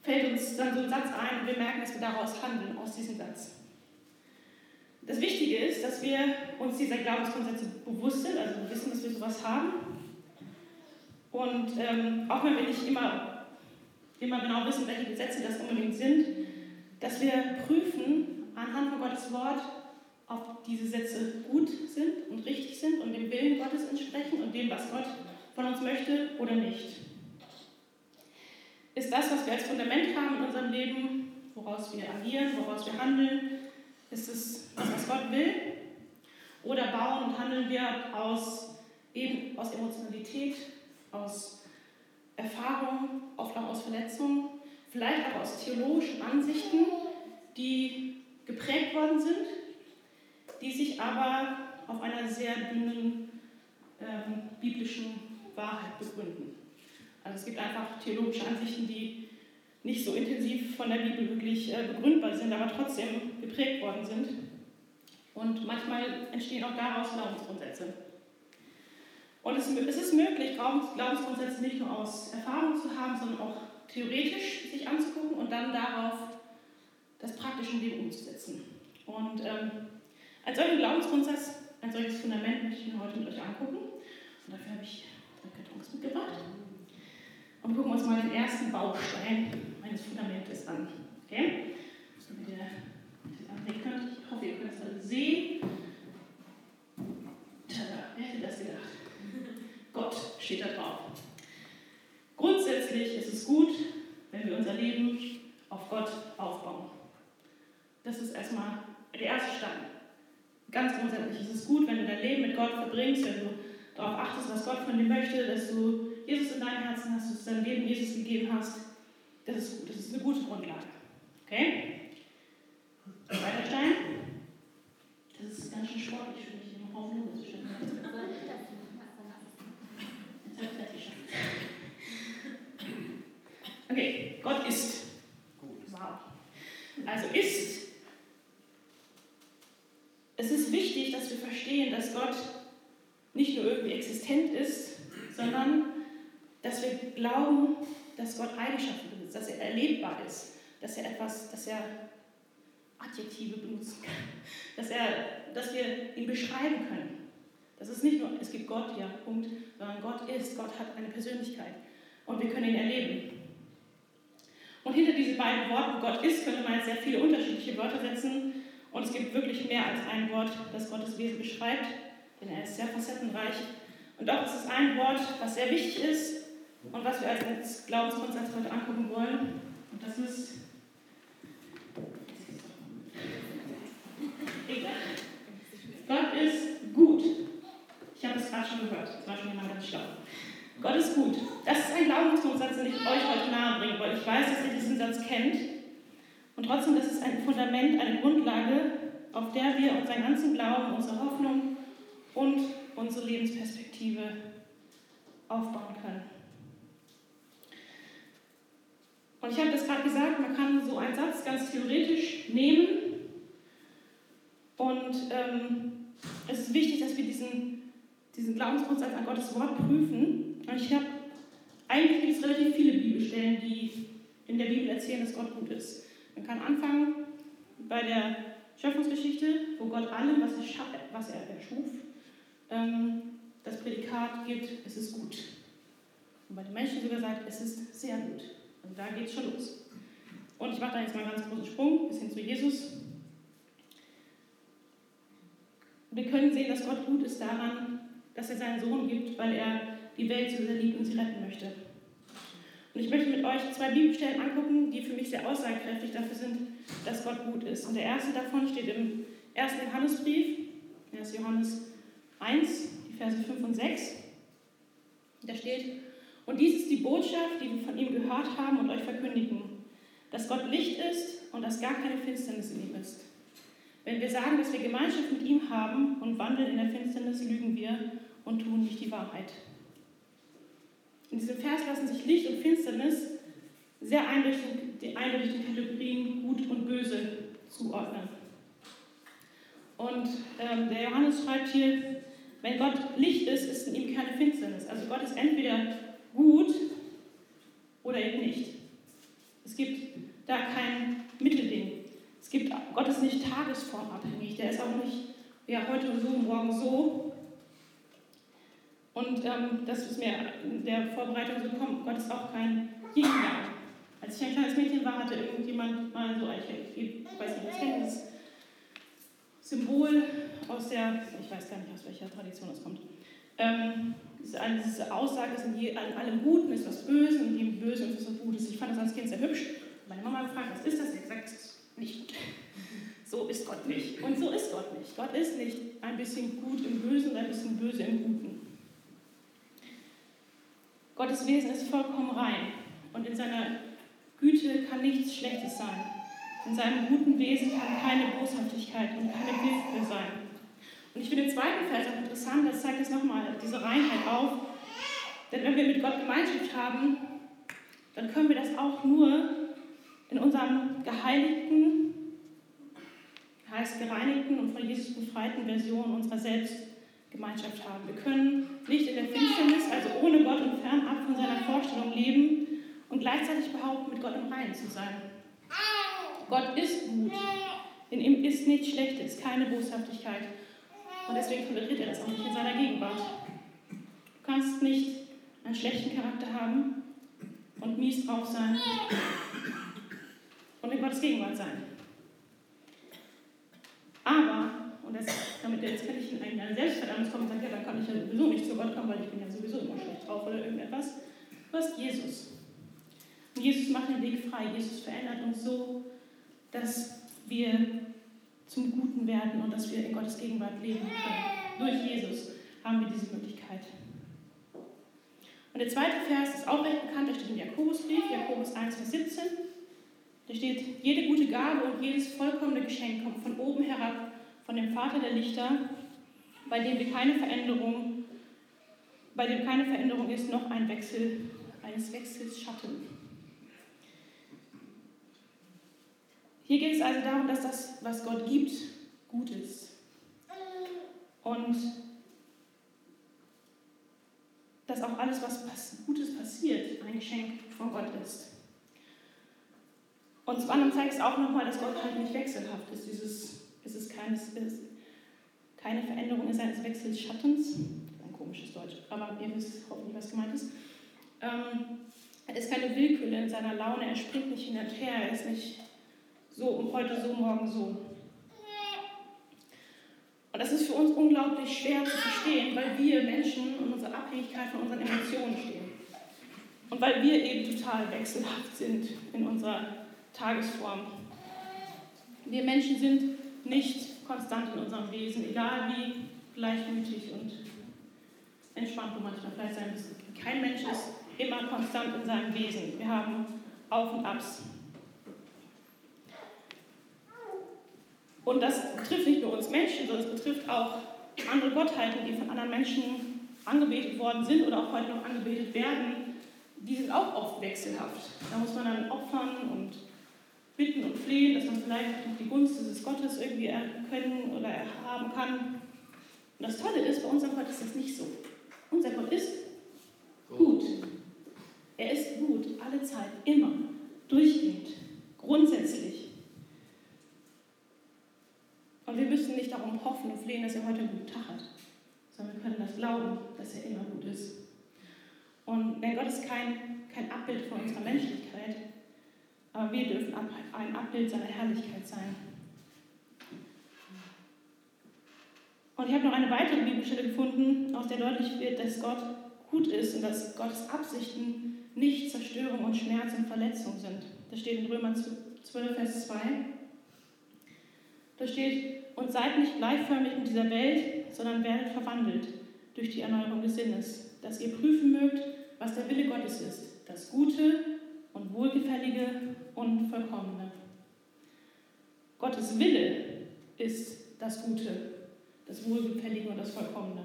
fällt uns dann so ein Satz ein und wir merken, dass wir daraus handeln, aus diesem Satz. Das Wichtige ist, dass wir uns dieser Glaubensgrundsätze bewusst sind, also wir wissen, dass wir sowas haben. Und auch wenn wir nicht immer genau wissen, welche Gesetze das unbedingt sind, dass wir prüfen anhand von Gottes Wort, ob diese Sätze gut sind und richtig sind und dem Willen Gottes entsprechen und dem, was Gott von uns möchte oder nicht. Ist das, was wir als Fundament haben in unserem Leben, woraus wir agieren, woraus wir handeln, ist es das, was Gott will? Oder bauen und handeln wir aus Emotionalität, aus Erfahrung, oft auch aus Verletzungen, vielleicht auch aus theologischen Ansichten, die geprägt worden sind, die sich aber auf einer sehr dünnen biblischen Wahrheit begründen. Also es gibt einfach theologische Ansichten, die nicht so intensiv von der Bibel wirklich begründbar sind, aber trotzdem geprägt worden sind. Und manchmal entstehen auch daraus Glaubensgrundsätze. Und es ist möglich, Glaubensgrundsätze nicht nur aus Erfahrung zu haben, sondern auch theoretisch sich anzugucken und dann darauf das praktische Leben umzusetzen. Und einen solchen Glaubensgrundsatz, ein solches Fundament möchte ich mir heute mit euch angucken. Und dafür habe ich 3 Kartons mitgebracht. Und wir gucken uns mal den ersten Baustein meines Fundamentes an. Okay? Damit ihr das ansehen könnt. Ich hoffe, ihr könnt es alle sehen. Tada, wer hätte das gedacht? Gott steht da drauf. Grundsätzlich ist es gut, wenn wir unser Leben auf Gott aufbauen. Das ist erstmal der erste Stein. Ganz grundsätzlich ist es gut, wenn du dein Leben mit Gott verbringst, wenn du darauf achtest, was Gott von dir möchte, dass du Jesus in deinem Herzen hast, dass du dein Leben Jesus gegeben hast. Das ist gut, das ist eine gute Grundlage. Okay? Zweiter Stein. Das ist ganz schön sportlich für mich, hier noch auf Null zu stellen. Okay, Gott ist. Wow. Also ist. Es ist wichtig, dass wir verstehen, dass Gott nicht nur irgendwie existent ist, sondern dass wir glauben, dass Gott Eigenschaften besitzt, dass er erlebbar ist, dass er Adjektive benutzen kann, dass wir ihn beschreiben können. Das ist nicht nur, es gibt Gott, ja, Punkt, sondern Gott ist, Gott hat eine Persönlichkeit und wir können ihn erleben. Und hinter diese beiden Worten, Gott ist, könnte man jetzt sehr viele unterschiedliche Wörter setzen und es gibt wirklich mehr als ein Wort, das Gottes Wesen beschreibt, denn er ist sehr facettenreich. Und doch ist es ein Wort, was sehr wichtig ist und was wir als Glaubensgrundsatz heute angucken wollen. Und das ist Gott ist gut. Ich habe es gerade schon gehört, das war schon jemand ganz schlau. Gott ist gut. Das ist ein Glaubensgrundsatz, den ich euch heute nahe bringen wollte. Ich weiß, dass ihr diesen Satz kennt. Und trotzdem ist es ein Fundament, eine Grundlage, auf der wir unseren ganzen Glauben, unsere Hoffnung und unsere Lebensperspektive aufbauen können. Und ich habe das gerade gesagt, man kann so einen Satz ganz theoretisch nehmen und es ist wichtig, dass wir diesen Glaubensgrundsatz an Gottes Wort prüfen. Und eigentlich gibt es relativ viele Bibelstellen, die in der Bibel erzählen, dass Gott gut ist. Man kann anfangen bei der Schöpfungsgeschichte, wo Gott allem, was er erschuf, das Prädikat gibt, es ist gut. Und bei den Menschen sogar sagt, es ist sehr gut. Also da geht es schon los. Und ich mache da jetzt mal einen ganz großen Sprung bis hin zu Jesus. Wir können sehen, dass Gott gut ist daran, dass er seinen Sohn gibt, weil er die Welt so sehr liebt und sie retten möchte. Und ich möchte mit euch 2 Bibelstellen angucken, die für mich sehr aussagekräftig dafür sind, dass Gott gut ist. Und der erste davon steht im 1. Johannesbrief, 1. Johannes 1, die Verse 5 und 6. Da steht: Und dies ist die Botschaft, die wir von ihm gehört haben und euch verkündigen, dass Gott Licht ist und dass gar keine Finsternis in ihm ist. Wenn wir sagen, dass wir Gemeinschaft mit ihm haben und wandeln in der Finsternis, lügen wir und tun nicht die Wahrheit. In diesem Vers lassen sich Licht und Finsternis sehr eindeutig den Kategorien Gut und Böse zuordnen. Und der Johannes schreibt hier, wenn Gott Licht ist, ist in ihm keine Finsternis. Also Gott ist entweder gut oder eben nicht. Es Es gibt da kein Mittelding. Gott ist nicht tagesformabhängig, der ist auch nicht heute so, morgen so. Und das ist mir in der Vorbereitung so gekommen, Gott ist auch kein Yin-Yang. Als ich ein kleines Mädchen war, hatte irgendjemand mal so, ich weiß nicht, was kennt das Symbol aus der, ich weiß gar nicht, aus welcher Tradition das kommt. Diese Aussage ist, in allem Guten ist was Böses und in jedem Bösen ist was Gutes. Ich fand das als Kind sehr hübsch. Meine Mama gefragt, was ist das? Sie hat gesagt, das ist nicht gut. So ist Gott nicht. Und so ist Gott nicht. Gott ist nicht ein bisschen gut im Bösen und ein bisschen böse im Guten. Gottes Wesen ist vollkommen rein und in seiner Güte kann nichts Schlechtes sein. In seinem guten Wesen kann keine Boshaftigkeit und keine Willkür sein. Und ich finde den zweiten Vers auch interessant, das zeigt es nochmal, diese Reinheit auf. Denn wenn wir mit Gott Gemeinschaft haben, dann können wir das auch nur in unserem geheiligten, heißt gereinigten und von Jesus befreiten Version unserer Selbstgemeinschaft haben. Wir können nicht in der Finsternis, also ohne Gott und fernab von seiner Vorstellung leben und gleichzeitig behaupten, mit Gott im Reinen zu sein. Gott ist gut. In ihm ist nichts Schlechtes, keine Boshaftigkeit. Und deswegen toleriert er das auch nicht in seiner Gegenwart. Du kannst nicht einen schlechten Charakter haben und mies drauf sein und in Gottes Gegenwart sein. Aber, und jetzt kann ich in eine Selbstverdammnis kommen und sagen, ja, dann kann ich ja sowieso nicht zu Gott kommen, weil ich bin ja sowieso immer schlecht drauf oder irgendetwas. Du hast Jesus. Und Jesus macht den Weg frei. Jesus verändert uns so, dass wir zum Guten werden und dass wir in Gottes Gegenwart leben können. Durch Jesus haben wir diese Möglichkeit. Und der zweite Vers ist auch recht bekannt, der steht im Jakobusbrief, Jakobus 1, Vers 17. Da steht, jede gute Gabe und jedes vollkommene Geschenk kommt von oben herab, von dem Vater der Lichter, bei dem keine Veränderung ist, noch ein Wechsel eines Wechsels Schatten. Hier geht es also darum, dass das, was Gott gibt, gut ist. Und dass auch alles, was Gutes passiert, ein Geschenk von Gott ist. Und zum anderen zeigt es auch nochmal, dass Gott halt nicht wechselhaft ist. Es ist keine Veränderung seines Wechsels Schattens. Ein komisches Deutsch, aber ihr wisst hoffentlich, was gemeint ist. Er ist keine Willkür in seiner Laune, er springt nicht hin und her, er ist nicht so und heute so, morgen so. Und das ist für uns unglaublich schwer zu verstehen, weil wir Menschen in unserer Abhängigkeit von unseren Emotionen stehen. Und weil wir eben total wechselhaft sind in unserer Tagesform. Wir Menschen sind nicht konstant in unserem Wesen, egal wie gleichmütig und entspannt du manchmal vielleicht sein bist. Kein Mensch ist immer konstant in seinem Wesen. Wir haben Auf und Abs. Und das betrifft nicht nur uns Menschen, sondern es betrifft auch andere Gottheiten, die von anderen Menschen angebetet worden sind oder auch heute noch angebetet werden. Die sind auch oft wechselhaft. Da muss man dann opfern und bitten und flehen, dass man vielleicht die Gunst dieses Gottes irgendwie erkennen oder erhaben kann. Und das Tolle ist, bei unserem Gott ist das nicht so. Unser Gott ist gut. Er ist gut, alle Zeit, immer, durchgehend, grundsätzlich. Und wir müssen nicht darum hoffen und flehen, dass er heute einen guten Tag hat, sondern wir können das glauben, dass er immer gut ist. Und denn Gott ist kein Abbild von unserer Menschlichkeit, aber wir dürfen ein Abbild seiner Herrlichkeit sein. Und ich habe noch eine weitere Bibelstelle gefunden, aus der deutlich wird, dass Gott gut ist und dass Gottes Absichten nicht Zerstörung und Schmerz und Verletzung sind. Das steht in Römer 12, Vers 2. Da steht, und seid nicht gleichförmig mit dieser Welt, sondern werdet verwandelt durch die Erneuerung des Sinnes, dass ihr prüfen mögt, was der Wille Gottes ist, das Gute und Wohlgefällige und Vollkommene. Gottes Wille ist das Gute, das Wohlgefällige und das Vollkommene.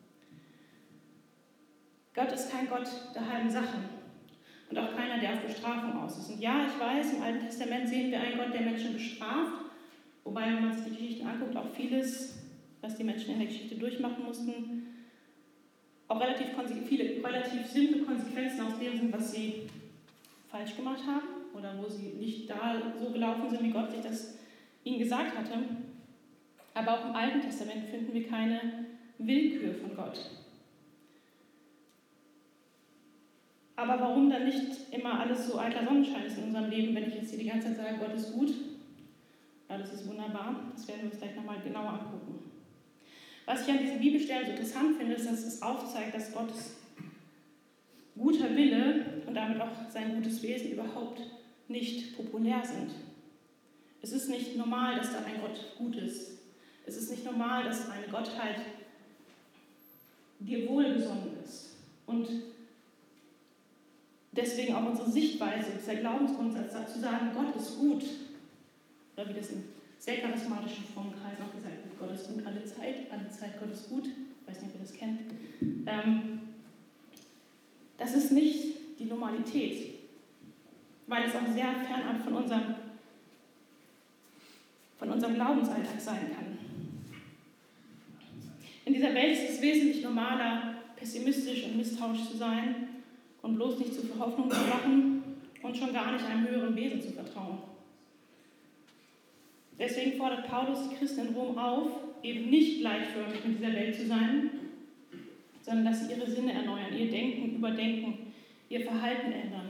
Gott ist kein Gott der halben Sachen und auch keiner, der auf Bestrafung aus ist. Und ja, ich weiß, im Alten Testament sehen wir einen Gott, der Menschen bestraft, wobei, wenn man sich die Geschichten anguckt, auch vieles, was die Menschen in der Geschichte durchmachen mussten, auch relativ simple Konsequenzen aus dem sind, was sie falsch gemacht haben oder wo sie nicht da so gelaufen sind, wie Gott sich das ihnen gesagt hatte. Aber auch im Alten Testament finden wir keine Willkür von Gott. Aber warum dann nicht immer alles so eitler Sonnenschein ist in unserem Leben, wenn ich jetzt hier die ganze Zeit sage, Gott ist gut? Ja, das ist wunderbar. Das werden wir uns gleich nochmal genauer angucken. Was ich an diesen Bibelstellen so interessant finde, ist, dass es aufzeigt, dass Gottes guter Wille und damit auch sein gutes Wesen überhaupt nicht populär sind. Es ist nicht normal, dass da ein Gott gut ist. Es ist nicht normal, dass eine Gottheit dir wohlgesonnen ist. Und deswegen auch unsere Sichtweise, dieser Glaubensgrundsatz, zu sagen, Gott ist gut, oder wie das in sehr charismatischen Formenkreisen auch gesagt wird, Gott ist gut alle Zeit Gott ist gut, ich weiß nicht, ob ihr das kennt, das ist nicht die Normalität, weil es auch sehr fernab von unserem Glaubensalltag sein kann. In dieser Welt ist es wesentlich normaler, pessimistisch und misstrauisch zu sein und bloß nicht zu viel Hoffnung zu machen und schon gar nicht einem höheren Wesen zu vertrauen. Deswegen fordert Paulus die Christen in Rom auf, eben nicht gleichförmig mit dieser Welt zu sein, sondern dass sie ihre Sinne erneuern, ihr Denken überdenken, ihr Verhalten ändern.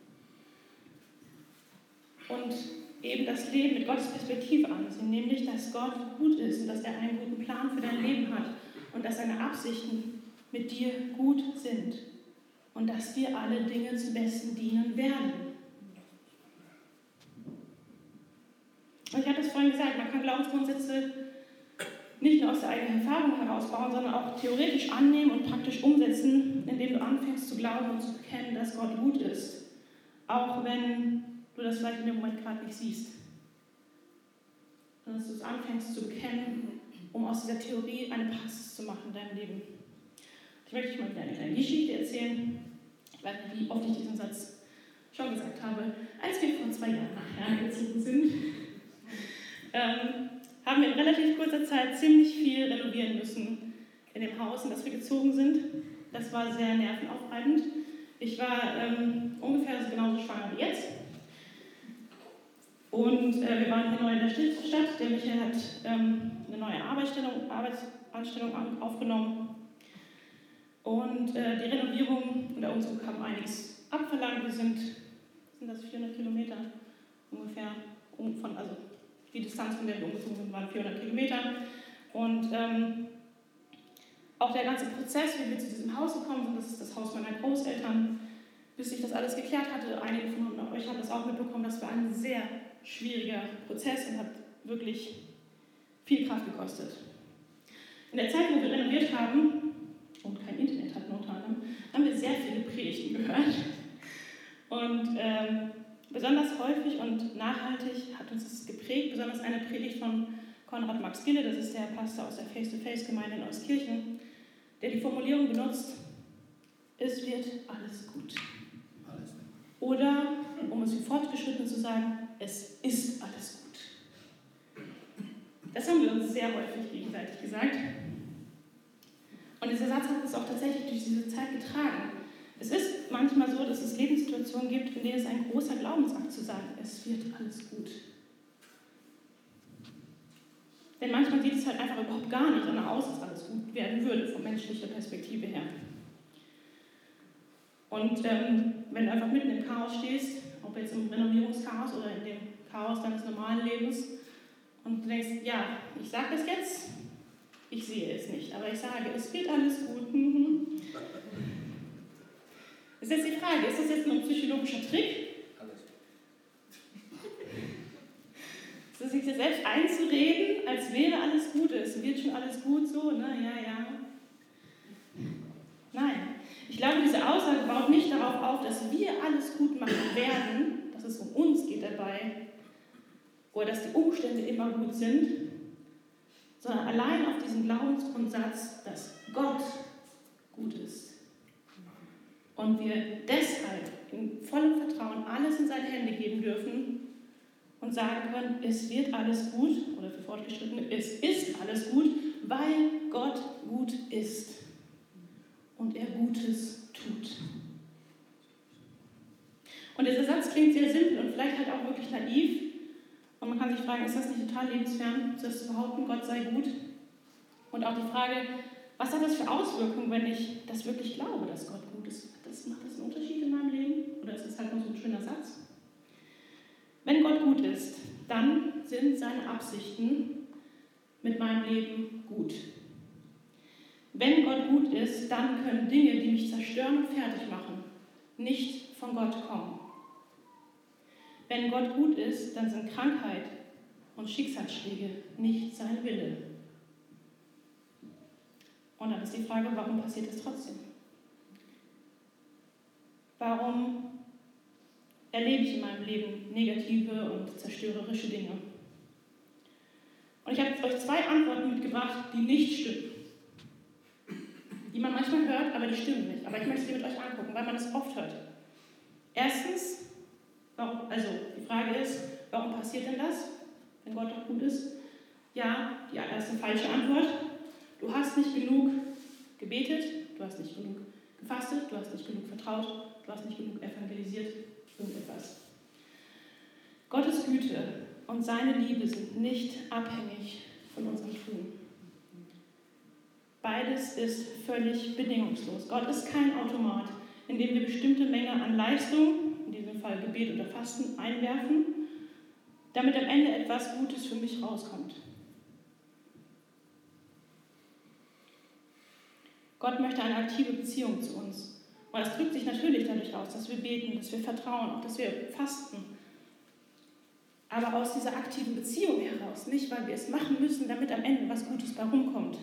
Und eben das Leben mit Gottes Perspektive ansehen, nämlich, dass Gott gut ist und dass er einen guten Plan für dein Leben hat und dass seine Absichten mit dir gut sind und dass dir alle Dinge zum Besten dienen werden. Und ich hatte es vorhin gesagt, man kann Glaubensgrundsätze nicht nur aus der eigenen Erfahrung herausbauen, sondern auch theoretisch annehmen und praktisch umsetzen, indem du anfängst zu glauben und zu bekennen, dass Gott gut ist. Auch wenn du das vielleicht in dem Moment gerade nicht siehst. Sondern dass du es anfängst zu bekennen, um aus dieser Theorie eine Praxis zu machen in deinem Leben. Ich möchte euch mal wieder eine kleine Geschichte erzählen. Ich weiß nicht, wie oft ich diesen Satz schon gesagt habe. Als wir vor 2 Jahren nach Herne gezogen sind, haben wir in relativ kurzer Zeit ziemlich viel renovieren müssen in dem Haus, in das wir gezogen sind. Das war sehr nervenaufreibend. Ich war ungefähr genauso schwanger wie jetzt. Und wir waren hier neu in der Stadt. Der Michael hat eine neue Arbeitsanstellung aufgenommen. Und die Renovierung und der Umzug haben einiges abverlangt. Sind das 400 Kilometer ungefähr, also die Distanz, von der wir umgezogen sind, waren 400 Kilometer. Und auch der ganze Prozess, wie wir zu diesem Haus gekommen sind, das ist das Haus meiner Großeltern, bis ich das alles geklärt hatte. Einige von euch haben das auch mitbekommen, das war ein sehr schwieriger Prozess und hat wirklich viel Kraft gekostet. In der Zeit, wo wir renoviert haben und kein Internet hatten unter anderem, haben wir sehr viele Predigten gehört. Und besonders häufig und nachhaltig hat uns das geprägt, besonders eine Predigt von Konrad Max Gille, das ist der Pastor aus der Face-to-Face-Gemeinde in Euskirchen, der die Formulierung benutzt, es wird alles gut. Oder, um es im Fortgeschrittenen zu sagen, es ist alles gut. Das haben wir uns sehr häufig gegenseitig gesagt. Und dieser Satz hat uns auch tatsächlich durch diese Zeit getragen. Es ist manchmal so, dass es Lebenssituationen gibt, in denen es ein großer Glaubensakt zu sagen, es wird alles gut. Denn manchmal sieht es halt einfach überhaupt gar nicht danach aus, dass alles gut werden würde, von menschlicher Perspektive her. Und wenn du einfach mitten im Chaos stehst, ob jetzt im Renovierungschaos oder in dem Chaos deines normalen Lebens, und du denkst, ja, ich sage das jetzt, ich sehe es nicht, aber ich sage, es wird alles gut. Ist jetzt die Frage, ist das jetzt nur ein psychologischer Trick? Ist das sich selbst einzureden, als wäre alles gut, es wird schon alles gut so, ne? Ja. Nein. Ich glaube, diese Aussage baut nicht darauf auf, dass wir alles gut machen werden, dass es um uns geht dabei, oder dass die Umstände immer gut sind, sondern allein auf diesen Glaubensgrundsatz, dass Gott gut ist. Und wir deshalb in vollem Vertrauen alles in seine Hände geben dürfen und sagen können, es wird alles gut, oder für Fortgeschrittene, es ist alles gut, weil Gott gut ist und er Gutes tut. Und dieser Satz klingt sehr simpel und vielleicht halt auch wirklich naiv. Und man kann sich fragen, ist das nicht total lebensfern, das zu behaupten, Gott sei gut? Und auch die Frage, was hat das für Auswirkungen, wenn ich das wirklich glaube, dass Gott gut ist? Macht das einen Unterschied in meinem Leben? Oder ist es halt nur so ein schöner Satz? Wenn Gott gut ist, dann sind seine Absichten mit meinem Leben gut. Wenn Gott gut ist, dann können Dinge, die mich zerstören und fertig machen, nicht von Gott kommen. Wenn Gott gut ist, dann sind Krankheit und Schicksalsschläge nicht sein Wille. Und dann ist die Frage, warum passiert es trotzdem? Warum erlebe ich in meinem Leben negative und zerstörerische Dinge? Und ich habe euch 2 Antworten mitgebracht, die nicht stimmen. Die man manchmal hört, aber die stimmen nicht. Aber ich möchte sie mit euch angucken, weil man es oft hört. Erstens, die Frage ist, warum passiert denn das, wenn Gott doch gut ist? Ja, die erste falsche Antwort. Du hast nicht genug gebetet, du hast nicht genug gefastet, du hast nicht genug vertraut, du hast nicht genug evangelisiert, irgendetwas. Gottes Güte und seine Liebe sind nicht abhängig von unserem Tun. Beides ist völlig bedingungslos. Gott ist kein Automat, in dem wir bestimmte Menge an Leistung, in diesem Fall Gebet oder Fasten, einwerfen, damit am Ende etwas Gutes für mich rauskommt. Gott möchte eine aktive Beziehung zu uns. Und das drückt sich natürlich dadurch aus, dass wir beten, dass wir vertrauen, auch dass wir fasten. Aber aus dieser aktiven Beziehung heraus, nicht weil wir es machen müssen, damit am Ende was Gutes bei rumkommt.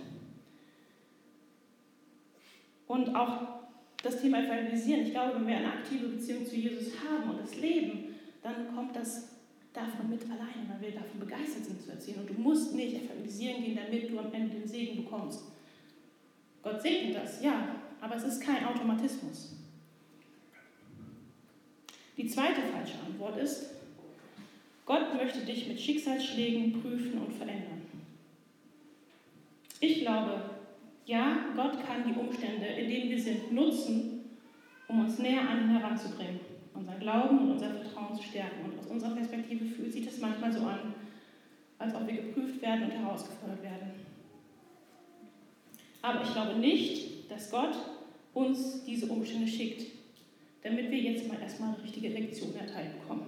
Und auch das Thema Evangelisieren. Ich glaube, wenn wir eine aktive Beziehung zu Jesus haben und das leben, dann kommt das davon mit alleine, weil wir davon begeistert sind zu erzählen. Und du musst nicht evangelisieren gehen, damit du am Ende den Segen bekommst. Gott segnet das, ja, aber es ist kein Automatismus. Die zweite falsche Antwort ist, Gott möchte dich mit Schicksalsschlägen prüfen und verändern. Ich glaube, ja, Gott kann die Umstände, in denen wir sind, nutzen, um uns näher an ihn heranzubringen, unseren Glauben und unser Vertrauen zu stärken. Und aus unserer Perspektive sieht es manchmal so an, als ob wir geprüft werden und herausgefordert werden. Aber ich glaube nicht, dass Gott uns diese Umstände schickt, damit wir jetzt mal erstmal eine richtige Lektion erteilt bekommen.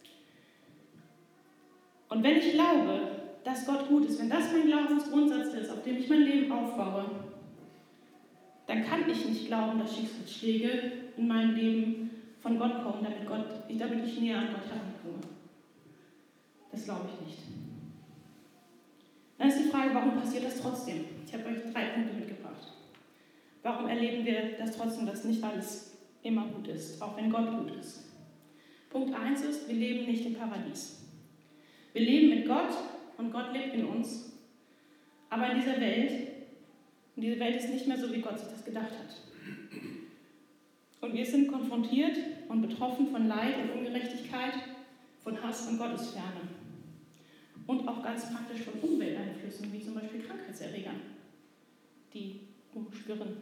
Und wenn ich glaube, dass Gott gut ist, wenn das mein Glaubensgrundsatz ist, auf dem ich mein Leben aufbaue, dann kann ich nicht glauben, dass Schicksalsschläge in meinem Leben von Gott kommen, damit ich näher an Gott herankomme. Das glaube ich nicht. Dann ist die Frage, warum passiert das trotzdem? Ich habe euch 3 Punkte mitgebracht. Warum erleben wir das trotzdem, dass nicht alles immer gut ist, auch wenn Gott gut ist? Punkt 1 ist, wir leben nicht im Paradies. Wir leben mit Gott und Gott lebt in uns. Aber in dieser Welt ist nicht mehr so, wie Gott sich das gedacht hat. Und wir sind konfrontiert und betroffen von Leid und Ungerechtigkeit, von Hass und Gottesferne. Und auch ganz praktisch von Umwelteinflüssen, wie zum Beispiel Krankheitserregern, die umschwirren.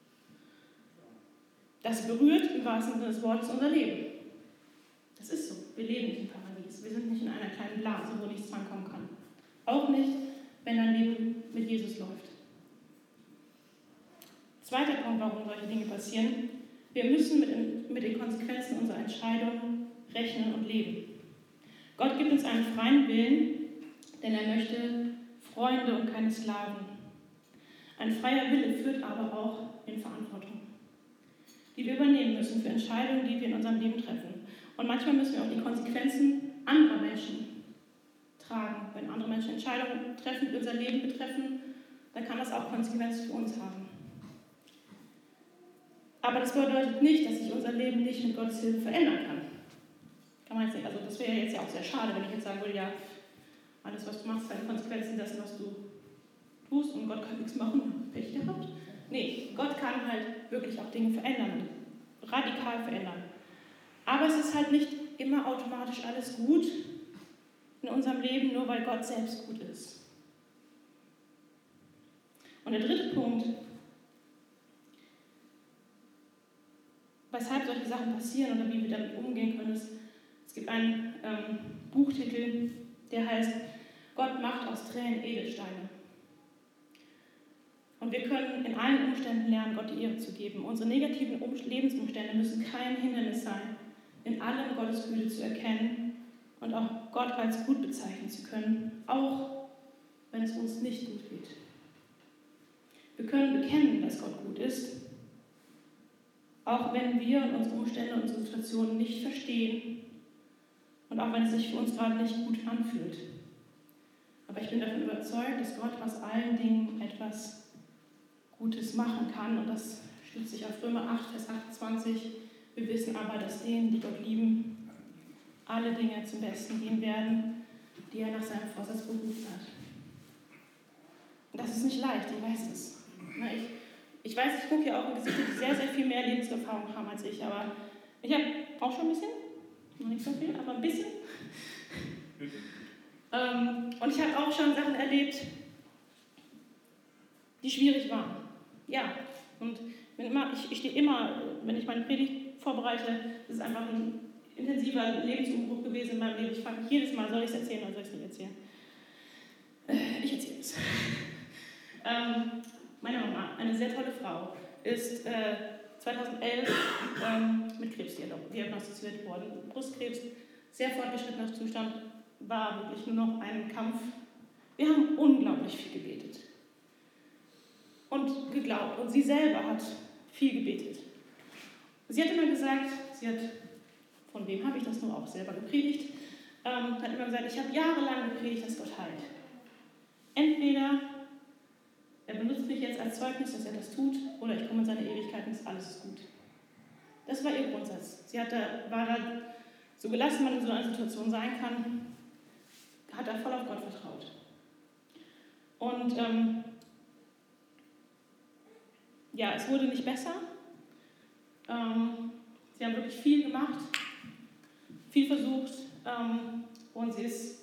Das berührt im wahrsten Sinne des Wortes unser Leben. Das ist so. Wir leben nicht im Paradies. Wir sind nicht in einer kleinen Blase, wo nichts drankommen kann. Auch nicht, wenn dein Leben mit Jesus läuft. Zweiter Punkt, warum solche Dinge passieren. Wir müssen mit den Konsequenzen unserer Entscheidungen rechnen und leben. Gott gibt uns einen freien Willen, denn er möchte Freunde und keine Sklaven. Ein freier Wille führt aber auch in Verantwortung, die wir übernehmen müssen für Entscheidungen, die wir in unserem Leben treffen. Und manchmal müssen wir auch die Konsequenzen anderer Menschen tragen. Wenn andere Menschen Entscheidungen treffen, die unser Leben betreffen, dann kann das auch Konsequenzen für uns haben. Aber das bedeutet nicht, dass sich unser Leben nicht mit Gottes Hilfe verändern kann. Kann man jetzt nicht, also das wäre jetzt ja auch sehr schade, wenn ich jetzt sagen würde, ja, alles, was du machst, hat Konsequenzen dessen, was du tust und Gott kann nichts machen, Pech gehabt. Nee, Gott kann halt wirklich auch Dinge verändern, radikal verändern. Aber es ist halt nicht immer automatisch alles gut in unserem Leben, nur weil Gott selbst gut ist. Und der dritte Punkt, weshalb solche Sachen passieren oder wie wir damit umgehen können. Es gibt einen Buchtitel, der heißt Gott macht aus Tränen Edelsteine. Und wir können in allen Umständen lernen, Gott die Ehre zu geben. Unsere negativen Lebensumstände müssen kein Hindernis sein, in allem Gottes Güte zu erkennen und auch Gott als gut bezeichnen zu können, auch wenn es uns nicht gut geht. Wir können bekennen, dass Gott gut ist, auch wenn wir und unsere Umstände und unsere Situationen nicht verstehen und auch wenn es sich für uns gerade nicht gut anfühlt. Aber ich bin davon überzeugt, dass Gott aus allen Dingen etwas Gutes machen kann. Und das stützt sich auf Römer 8, Vers 28. Wir wissen aber, dass denen, die Gott lieben, alle Dinge zum Besten gehen werden, die er nach seinem Vorsatz berufen hat. Und das ist nicht leicht, ich weiß es. Ich weiß, ich gucke ja auch in Gesichter, die sehr, sehr viel mehr Lebenserfahrung haben als ich. Aber ich habe auch schon ein bisschen, noch nicht so viel, aber ein bisschen. Und ich habe auch schon Sachen erlebt, die schwierig waren. Ja, und ich stehe immer, wenn ich meine Predigt vorbereite, das ist einfach ein intensiver Lebensumbruch gewesen in meinem Leben. Ich frage mich jedes Mal, soll ich es erzählen oder soll ich es nicht erzählen? Ich erzähle es. Meine Mama, eine sehr tolle Frau, ist 2011 mit Krebs diagnostiziert worden. Brustkrebs, sehr fortgeschrittener Zustand, war wirklich nur noch ein Kampf. Wir haben unglaublich viel gebetet und geglaubt. Und sie selber hat viel gebetet. Sie hat immer gesagt, von wem habe ich das nur auch selber gepredigt, hat immer gesagt, ich habe jahrelang gepredigt, dass Gott heilt. Entweder er benutzt mich jetzt als Zeugnis, dass er das tut, oder ich komme in seine Ewigkeit und alles ist gut. Das war ihr Grundsatz. Sie war da, so gelassen man in so einer Situation sein kann, hat er voll auf Gott vertraut. Und es wurde nicht besser. Sie haben wirklich viel gemacht, viel versucht und sie ist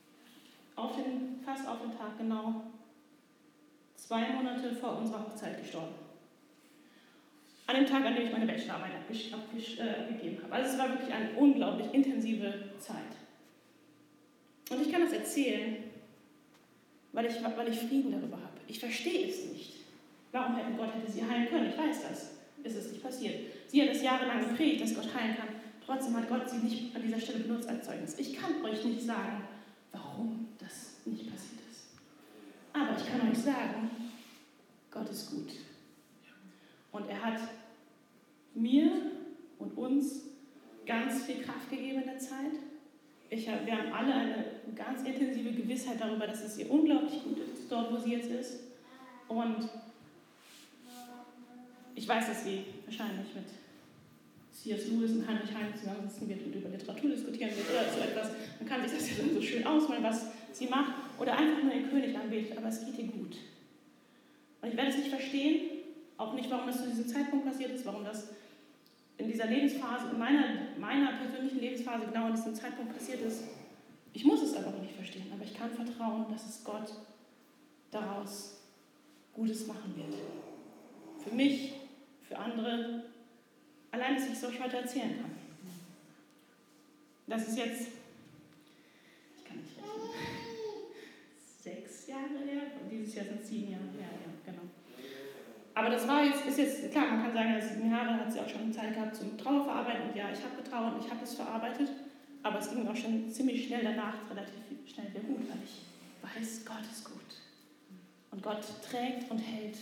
fast auf den Tag genau 2 Monate vor unserer Hochzeit gestorben. An dem Tag, an dem ich meine Bachelorarbeit abgegeben habe. Also es war wirklich eine unglaublich intensive Zeit. Und ich kann das erzählen, weil ich Frieden darüber habe. Ich verstehe es nicht. Warum Gott hätte sie heilen können? Ich weiß das. Ist es nicht passiert. Sie hat es jahrelang gepredigt, dass Gott heilen kann. Trotzdem hat Gott sie nicht an dieser Stelle benutzt als Zeugnis. Ich kann euch nicht sagen, warum das nicht passiert ist. Aber ich kann euch sagen, Gott ist gut. Und er hat mir und uns ganz viel Kraft gegeben in der Zeit. Wir haben alle eine ganz intensive Gewissheit darüber, dass es ihr unglaublich gut ist, dort wo sie jetzt ist. Und ich weiß, dass sie wahrscheinlich mit C.S. Lewis und Heinrich Heine zusammensitzen wird und über Literatur diskutieren wird oder so etwas. Man kann sich das ja dann so schön ausmalen, was sie macht. Oder einfach nur den König anbetet, aber es geht ihr gut. Und ich werde es nicht verstehen, auch nicht, warum das zu diesem Zeitpunkt passiert ist, warum das in dieser Lebensphase, in meiner persönlichen Lebensphase genau in diesem Zeitpunkt passiert ist. Ich muss es aber auch nicht verstehen, aber ich kann vertrauen, dass es Gott daraus Gutes machen wird. Für mich, für andere, allein, dass ich es euch heute erzählen kann. Das ist jetzt, ich kann nicht rechnen, 6 Jahre her, und dieses Jahr sind es 7 Jahre her, ja, genau. Aber das ist jetzt, klar, man kann sagen, dass 7 Jahre hat sie auch schon Zeit gehabt zum Trauerverarbeiten. Und ja, ich habe getrauert und ich habe es verarbeitet. Aber es ging auch schon ziemlich schnell danach, relativ schnell wieder gut, weil ich weiß, Gott ist gut. Und Gott trägt und hält.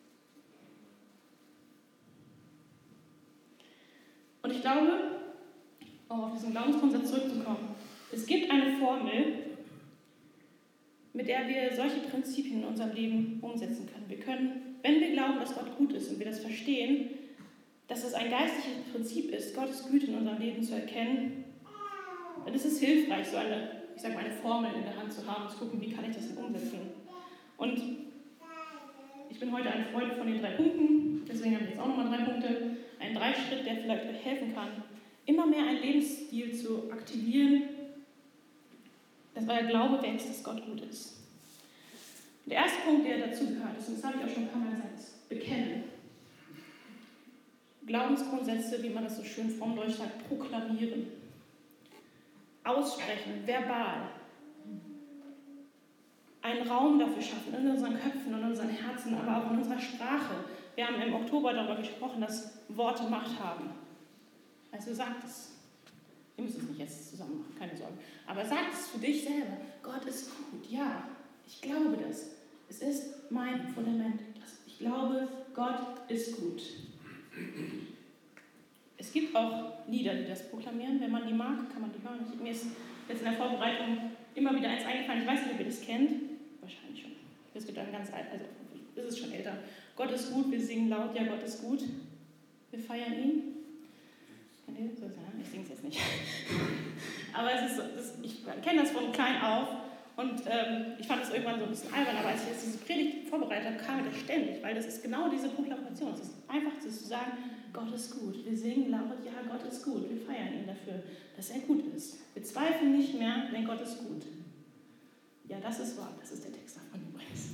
Und ich glaube, um auf diesen Glaubensgrundsatz zurückzukommen, es gibt eine Formel, mit der wir solche Prinzipien in unserem Leben umsetzen können. Wir können, wenn wir glauben, dass Gott gut ist und wir das verstehen, dass es ein geistliches Prinzip ist, Gottes Güte in unserem Leben zu erkennen, dann ist es hilfreich, so eine Formel in der Hand zu haben, zu gucken, wie kann ich das denn umsetzen. Und ich bin heute eine Freundin von den 3 Punkten, deswegen habe ich jetzt auch nochmal 3 Punkte. Ein 3-Schritt, der vielleicht euch helfen kann, immer mehr einen Lebensstil zu aktivieren, dass euer Glaube wächst, dass Gott gut ist. Der erste Punkt, der dazu gehört ist, und das habe ich auch schon ein paar Mal gesagt, ist bekennen. Glaubensgrundsätze, wie man das so schön frommdeutsch sagt, proklamieren, aussprechen, verbal, einen Raum dafür schaffen, in unseren Köpfen, in unseren Herzen, aber auch in unserer Sprache. Wir haben im Oktober darüber gesprochen, dass Worte Macht haben. Also sagt es. Ihr müsst es nicht jetzt zusammen machen, keine Sorge. Aber sagt es für dich selber. Gott ist gut, ja. Ich glaube das. Es ist mein Fundament. Ich glaube, Gott ist gut. Es gibt auch Lieder, die das proklamieren. Wenn man die mag, kann man die hören. Mir ist jetzt in der Vorbereitung immer wieder eins eingefallen. Ich weiß nicht, ob ihr das kennt. Wahrscheinlich schon. Das gibt ein ganz alt, also das ist schon älter. Gott ist gut, wir singen laut, ja, Gott ist gut. Wir feiern ihn. Kann ihr so sagen? Ich singe es jetzt nicht. Aber es ist so, ich kenne das von klein auf und ich fand es irgendwann so ein bisschen albern, aber als ich jetzt diese Predigt vorbereitet habe, kam mir das ständig, weil das ist genau diese Proklamation. Es ist einfach zu sagen, Gott ist gut. Wir singen laut, ja, Gott ist gut. Wir feiern ihn dafür, dass er gut ist. Wir zweifeln nicht mehr, denn Gott ist gut. Ja, das ist wahr. Das ist der Text davon übrigens.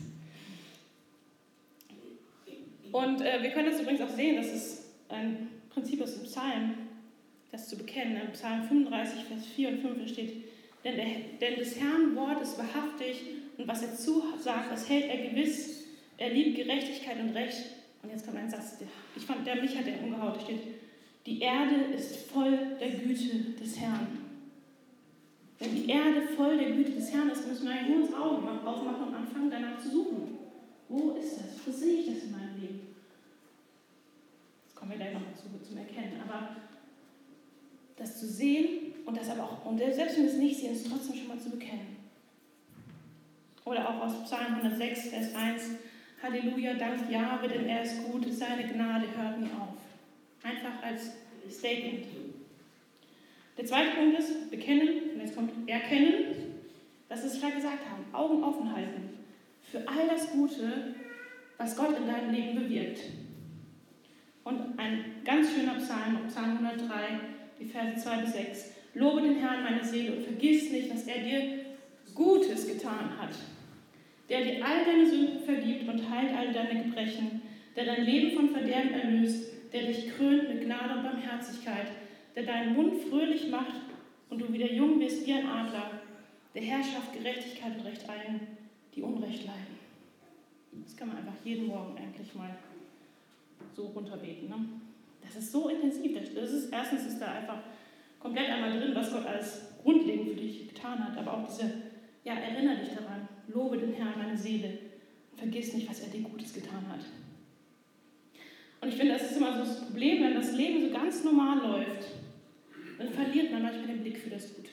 Und wir können das übrigens auch sehen, das ist ein Prinzip aus dem Psalm, das zu bekennen. In Psalm 35, Vers 4 und 5 steht, denn des Herrn Wort ist wahrhaftig und was er zusagt, das hält er gewiss. Er liebt Gerechtigkeit und Recht. Und jetzt kommt ein Satz, ich fand, mich hat der umgehauen, da steht, die Erde ist voll der Güte des Herrn. Wenn die Erde voll der Güte des Herrn ist, müssen wir eigentlich nur unsere Augen aufmachen und anfangen, danach zu suchen. Wo ist das? Wo sehe ich das in meinem Leben? Das kommen wir gleich noch zum Erkennen. Aber das zu sehen und das aber auch, und selbst wenn wir es nicht sehen, es trotzdem schon mal zu bekennen. Oder auch aus Psalm 106, Vers 1, Halleluja, dank Jahwe, denn er ist gut, seine Gnade hört nie auf. Einfach als Statement. Der zweite Punkt ist bekennen, und jetzt kommt erkennen, dass wir es gerade gesagt haben, Augen offen halten für all das Gute, was Gott in deinem Leben bewirkt. Und ein ganz schöner Psalm, Psalm 103, die Verse 2 bis 6. Lobe den Herrn, meine Seele, und vergiss nicht, was er dir Gutes getan hat. Der dir all deine Sünden vergibt und heilt all deine Gebrechen, der dein Leben von Verderben erlöst, der dich krönt mit Gnade und Barmherzigkeit, der deinen Mund fröhlich macht und du wieder jung wirst wie ein Adler, der Herr schafft Gerechtigkeit und Recht allen, die Unrecht leiden. Das kann man einfach jeden Morgen eigentlich mal so runterbeten. Ne? Das ist so intensiv. Erstens ist da einfach komplett einmal drin, was Gott als grundlegend für dich getan hat, aber auch diese, ja, erinnere dich daran, lobe den Herrn, meine Seele, und vergiss nicht, was er dir Gutes getan hat. Und ich finde, das ist immer so das Problem, wenn das Leben so ganz normal läuft, dann verliert man manchmal den Blick für das Gute.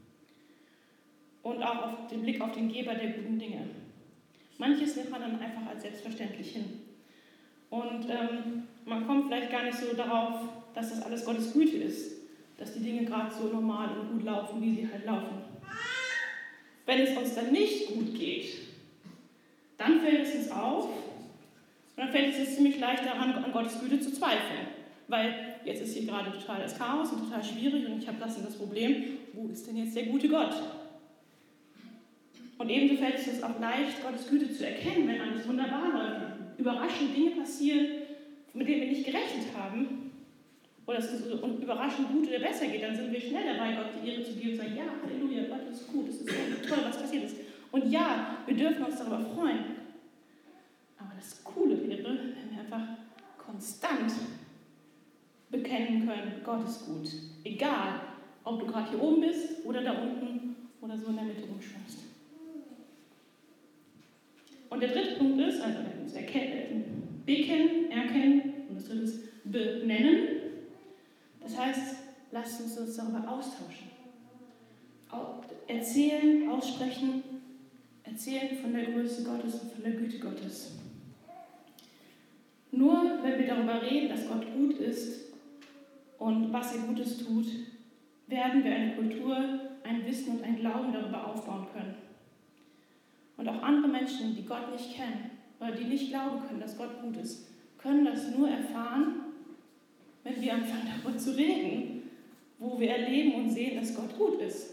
Und auch auf den Blick auf den Geber der guten Dinge. Manches nimmt man dann einfach als selbstverständlich hin. Und man kommt vielleicht gar nicht so darauf, dass das alles Gottes Güte ist, dass die Dinge gerade so normal und gut laufen, wie sie halt laufen. Wenn es uns dann nicht gut geht, dann fällt es uns auf und dann fällt es uns ziemlich leicht daran, an Gottes Güte zu zweifeln. Weil jetzt ist hier gerade total das Chaos und total schwierig und ich habe das und das Problem. Wo ist denn jetzt der gute Gott? Und ebenso fällt es uns auch leicht, Gottes Güte zu erkennen, wenn alles wunderbar läuft. Überraschende Dinge passieren, mit denen wir nicht gerechnet haben. Oder es uns überraschend gut oder besser geht, dann sind wir schnell dabei, Gott die Ehre zu geben und sagen, ja, Halleluja, Gott ist gut, es ist so toll, was passiert ist. Und ja, wir dürfen uns darüber freuen. Aber das Coole wäre, wenn wir einfach konstant bekennen können, Gott ist gut. Egal, ob du gerade hier oben bist oder da unten oder so in der Mitte rumschwimmst. Und der dritte Punkt ist, also bekennen, erkennen, und das dritte ist benennen. Das heißt, lasst uns darüber austauschen. Erzählen, aussprechen, erzählen von der Größe Gottes und von der Güte Gottes. Nur wenn wir darüber reden, dass Gott gut ist und was er Gutes tut, werden wir eine Kultur, ein Wissen und ein Glauben darüber aufbauen können. Und auch andere Menschen, die Gott nicht kennen oder die nicht glauben können, dass Gott gut ist, können das nur erfahren, wenn wir anfangen darüber zu reden, wo wir erleben und sehen, dass Gott gut ist.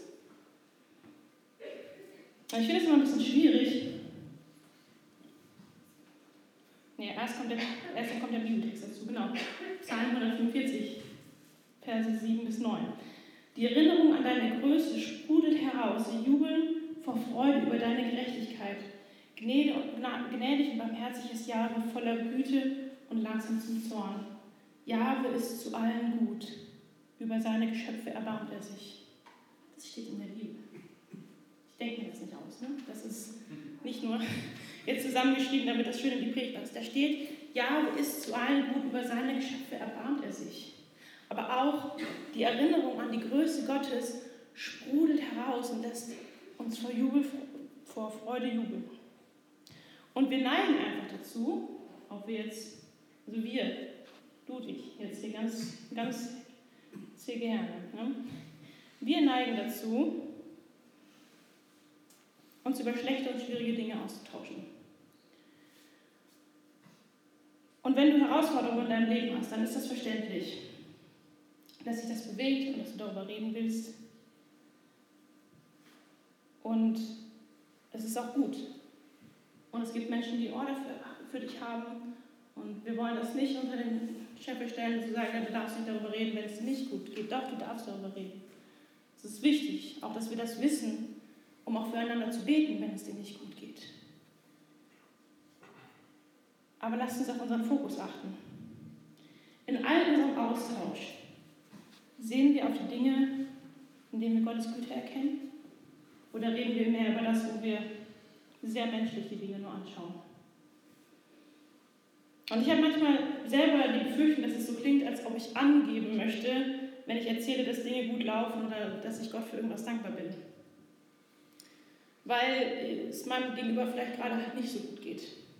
Ich finde es immer ein bisschen schwierig. Nee, erst kommt der Mute. Bibeltext dazu, genau. Psalm 145, Verse 7 bis 9. Die Erinnerung an deine Größe sprudelt heraus, sie jubeln vor Freude über deine Gerechtigkeit. Gnädig und barmherzig ist Jahwe, voller Güte und langsam zum Zorn. Jahwe ist zu allen gut, über seine Geschöpfe erbarmt er sich. Das steht in der Bibel. Ich denke mir das nicht aus, ne? Das ist nicht nur jetzt zusammengeschrieben, damit das schön in die Predigt ist. Da steht, Jahwe ist zu allen gut, über seine Geschöpfe erbarmt er sich. Aber auch die Erinnerung an die Größe Gottes sprudelt heraus und lässt uns vor Freude jubeln. Und wir neigen einfach dazu, auch wir jetzt, also wir, du und ich, jetzt hier ganz sehr gerne, ne? Wir neigen dazu, uns über schlechte und schwierige Dinge auszutauschen. Und wenn du Herausforderungen in deinem Leben hast, dann ist das verständlich, dass sich das bewegt und dass du darüber reden willst. Und es ist auch gut. Und es gibt Menschen, die Ohr dafür für dich haben. Und wir wollen das nicht unter den Scheffel stellen, zu sagen, ja, du darfst nicht darüber reden, wenn es dir nicht gut geht. Doch, du darfst darüber reden. Es ist wichtig, auch dass wir das wissen, um auch füreinander zu beten, wenn es dir nicht gut geht. Aber lasst uns auf unseren Fokus achten. In all unserem Austausch sehen wir auf die Dinge, in denen wir Gottes Güte erkennen? Oder reden wir mehr über das, wo wir sehr menschlich die Dinge nur anschauen? Und ich habe manchmal selber die Befürchtung, dass es so klingt, als ob ich angeben möchte, wenn ich erzähle, dass Dinge gut laufen oder dass ich Gott für irgendwas dankbar bin. Weil es meinem Gegenüber vielleicht gerade halt nicht so gut geht.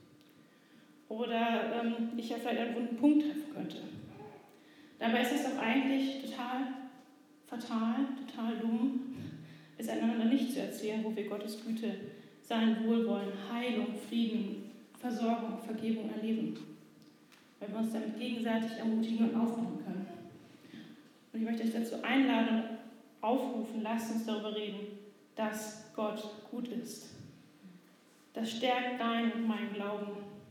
Oder ich ja vielleicht einen wunden Punkt treffen könnte. Dabei ist es doch eigentlich total fatal, total dumm, es einander nicht zu erzählen, wo wir Gottes Güte, sein Wohlwollen, Heilung, Frieden, Versorgung, Vergebung erleben. Weil wir uns damit gegenseitig ermutigen und aufbauen können. Und ich möchte euch dazu einladen und aufrufen, lasst uns darüber reden, dass Gott gut ist. Das stärkt deinen und meinen Glauben.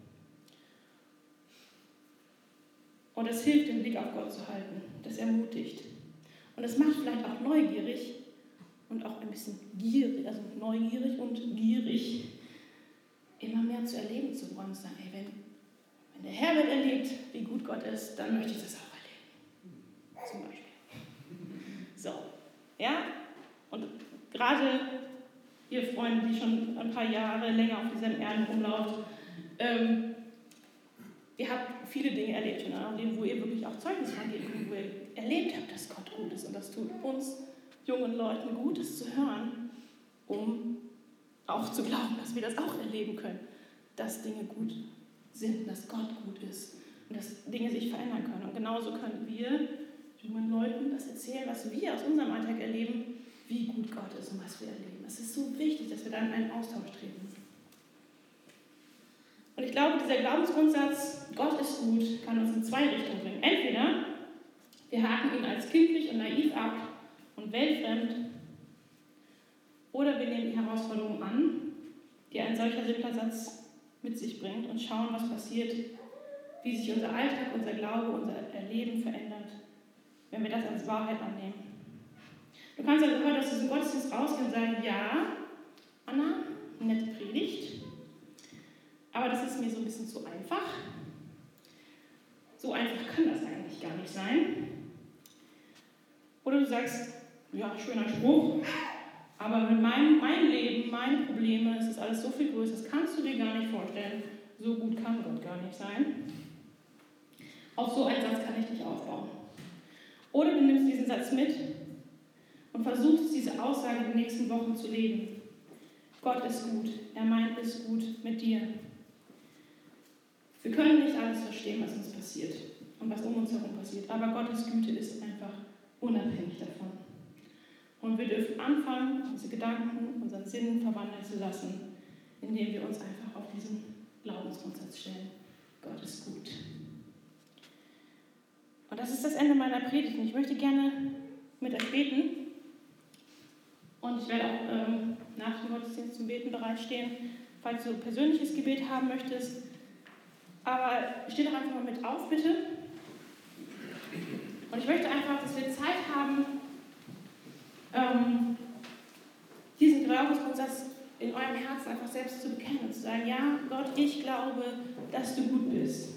Und es hilft, den Blick auf Gott zu halten. Das ermutigt. Und es macht vielleicht auch neugierig und auch ein bisschen gierig, also neugierig und gierig, immer mehr zu erleben zu wollen. Zu sagen, hey, wenn der Herbert erlebt, wie gut Gott ist, dann möchte ich das auch erleben. Zum Beispiel. So, ja? Und gerade ihr Freunde, die schon ein paar Jahre länger auf diesem Erden rumlauft, ihr habt viele Dinge erlebt in eurem Leben, wo ihr wirklich auch Zeugnis von geben könnt, wo ihr erlebt habt, dass Gott gut ist. Und das tut uns jungen Leuten gut, es zu hören, um auch zu glauben, dass wir das auch erleben können, dass Dinge gut sind, dass Gott gut ist und dass Dinge sich verändern können. Und genauso können wir jungen Leuten das erzählen, was wir aus unserem Alltag erleben, wie gut Gott ist und was wir erleben. Es ist so wichtig, dass wir dann in einen Austausch treten. Und ich glaube, dieser Glaubensgrundsatz, Gott ist gut, kann uns in zwei Richtungen bringen. Entweder wir haken ihn als kindlich und naiv ab und weltfremd, oder wir nehmen die Herausforderung an, die ein solcher simpler Satz mit sich bringt und schauen, was passiert, wie sich unser Alltag, unser Glaube, unser Erleben verändert, wenn wir das als Wahrheit annehmen. Du kannst also heute aus diesem Gottesdienst rausgehen und sagen, ja, Anna, nette Predigt, aber das ist mir so ein bisschen zu einfach. So einfach kann das eigentlich gar nicht sein. Oder du sagst, ja, schöner Spruch, aber mit mein Leben, meine Probleme, es ist alles so viel größer, das kannst du dir gar nicht vorstellen. So gut kann Gott gar nicht sein. Auf so einen Satz kann ich nicht aufbauen. Oder du nimmst diesen Satz mit und versuchst, diese Aussage in den nächsten Wochen zu leben. Gott ist gut, er meint es gut mit dir. Wir können nicht alles verstehen, was uns passiert und was um uns herum passiert, aber Gottes Güte ist einfach unabhängig davon. Und wir dürfen anfangen, unsere Gedanken, unseren Sinn verwandeln zu lassen, indem wir uns einfach auf diesen Glaubensgrundsatz stellen. Gott ist gut. Und das ist das Ende meiner Predigt. Und ich möchte gerne mit euch beten. Und ich werde auch nach dem Gottesdienst zum Beten bereitstehen. Falls du ein persönliches Gebet haben möchtest, Aber steh doch einfach mal mit auf, bitte. Und ich möchte einfach, dass wir Zeit haben, diesen Glaubensgrundsatz in eurem Herzen einfach selbst zu bekennen und zu sagen, ja, Gott, ich glaube, dass du gut bist.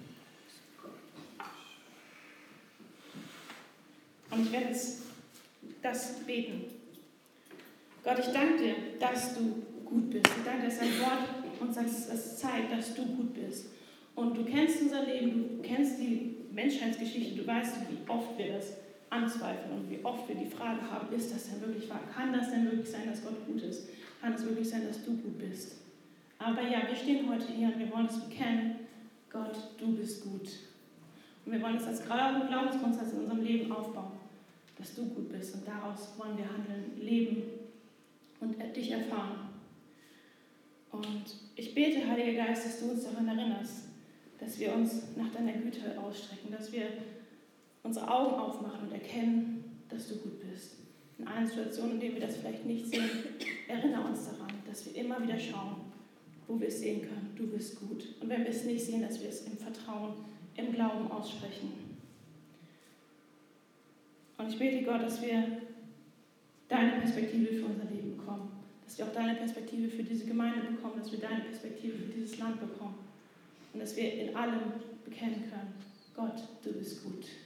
Und ich werde jetzt das beten. Gott, ich danke dir, dass du gut bist. Ich danke dir, dass dein Wort uns das zeigt, dass du gut bist. Und du kennst unser Leben, du kennst die Menschheitsgeschichte, du weißt, wie oft wir das anzweifeln und wie oft wir die Frage haben, ist das denn wirklich wahr? Kann das denn wirklich sein, dass Gott gut ist? Kann es wirklich sein, dass du gut bist? Aber ja, wir stehen heute hier und wir wollen es bekennen, Gott, du bist gut. Und wir wollen es als Glaubensgrundsatz in unserem Leben aufbauen, dass du gut bist. Und daraus wollen wir handeln, leben und dich erfahren. Und ich bete, Heiliger Geist, dass du uns daran erinnerst, dass wir uns nach deiner Güte ausstrecken, dass wir unsere Augen aufmachen und erkennen, dass du gut bist. In allen Situationen, in denen wir das vielleicht nicht sehen, erinnere uns daran, dass wir immer wieder schauen, wo wir es sehen können. Du bist gut. Und wenn wir es nicht sehen, dass wir es im Vertrauen, im Glauben aussprechen. Und ich bete, Gott, dass wir deine Perspektive für unser Leben bekommen. Dass wir auch deine Perspektive für diese Gemeinde bekommen, dass wir deine Perspektive für dieses Land bekommen. Und dass wir in allem bekennen können, Gott, du bist gut.